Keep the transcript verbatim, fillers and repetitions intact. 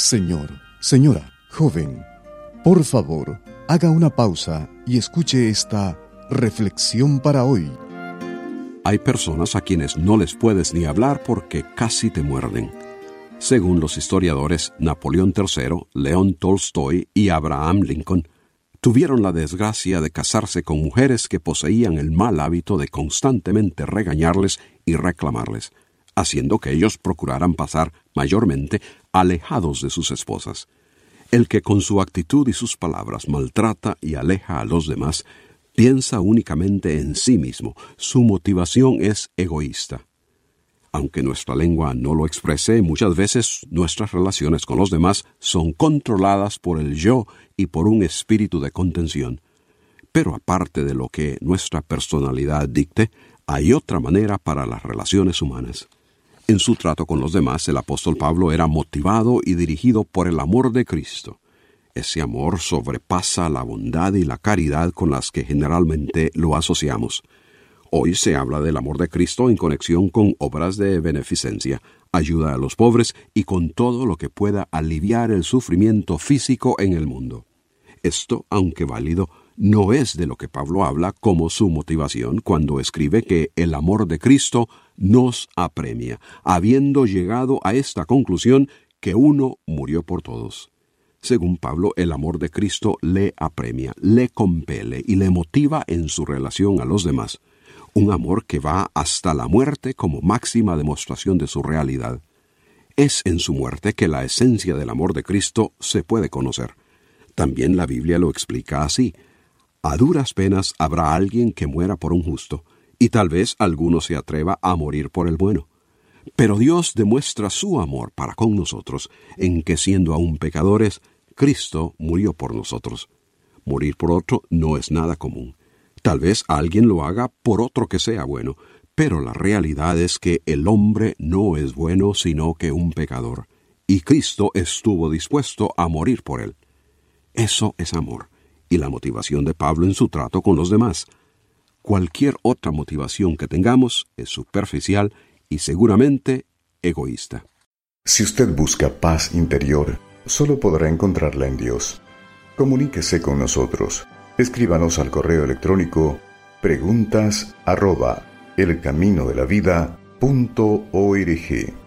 Señor, señora, joven, por favor, haga una pausa y escuche esta reflexión para hoy. Hay personas a quienes no les puedes ni hablar porque casi te muerden. Según los historiadores, Napoleón tercero, León Tolstoy y Abraham Lincoln tuvieron la desgracia de casarse con mujeres que poseían el mal hábito de constantemente regañarles y reclamarles, haciendo que ellos procuraran pasar mayormente alejados de sus esposas. El que con su actitud y sus palabras maltrata y aleja a los demás, piensa únicamente en sí mismo. Su motivación es egoísta. Aunque nuestra lengua no lo exprese, muchas veces nuestras relaciones con los demás son controladas por el yo y por un espíritu de contención. Pero aparte de lo que nuestra personalidad dicte, hay otra manera para las relaciones humanas. En su trato con los demás, el apóstol Pablo era motivado y dirigido por el amor de Cristo. Ese amor sobrepasa la bondad y la caridad con las que generalmente lo asociamos. Hoy se habla del amor de Cristo en conexión con obras de beneficencia, ayuda a los pobres y con todo lo que pueda aliviar el sufrimiento físico en el mundo. Esto, aunque válido, no es de lo que Pablo habla como su motivación cuando escribe que el amor de Cristo nos apremia, habiendo llegado a esta conclusión que uno murió por todos. Según Pablo, el amor de Cristo le apremia, le compele y le motiva en su relación a los demás. Un amor que va hasta la muerte como máxima demostración de su realidad. Es en su muerte que la esencia del amor de Cristo se puede conocer. También la Biblia lo explica así. A duras penas habrá alguien que muera por un justo, y tal vez alguno se atreva a morir por el bueno. Pero Dios demuestra su amor para con nosotros, en que siendo aún pecadores, Cristo murió por nosotros. Morir por otro no es nada común. Tal vez alguien lo haga por otro que sea bueno, pero la realidad es que el hombre no es bueno sino que un pecador, y Cristo estuvo dispuesto a morir por él. Eso es amor, y la motivación de Pablo en su trato con los demás. Cualquier otra motivación que tengamos es superficial y seguramente egoísta. Si usted busca paz interior, solo podrá encontrarla en Dios. Comuníquese con nosotros. Escríbanos al correo electrónico preguntas arroba elcaminodelavida punto org.